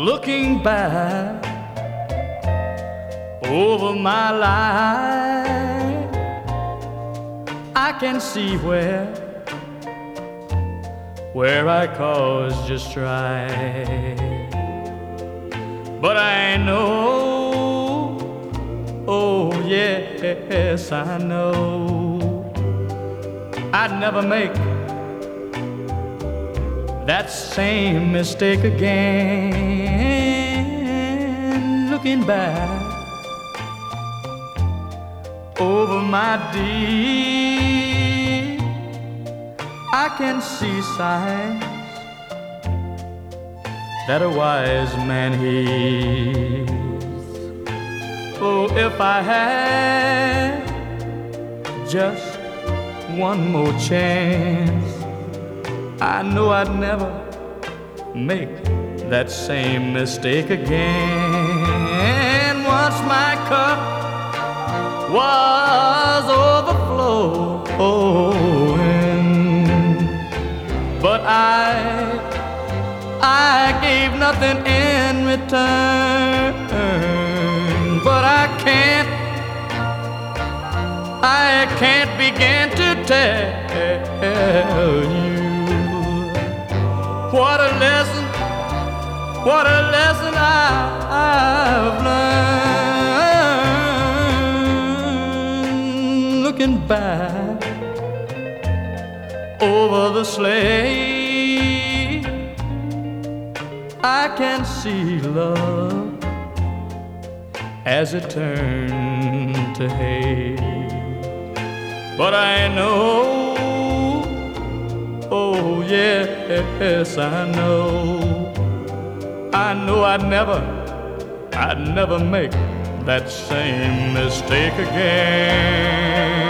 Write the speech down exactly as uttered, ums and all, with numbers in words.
Looking back over my life, I can see where where I caused you strife. But I know, oh yes, I know I'd never make that same mistake again. Looking back over my deed, I can see signs that a wise man heeds. Oh, if I had just one more chance, I know I'd never make that same mistake again. Once my cup was overflowing, but I, I gave nothing in return. But I can't, I can't begin to tell you what a lesson, what a lesson I've learned. Looking back over the sleigh, I can see love as it turned to hay. But I know, oh yes, I know, I know I'd never, I'd never make that same mistake again.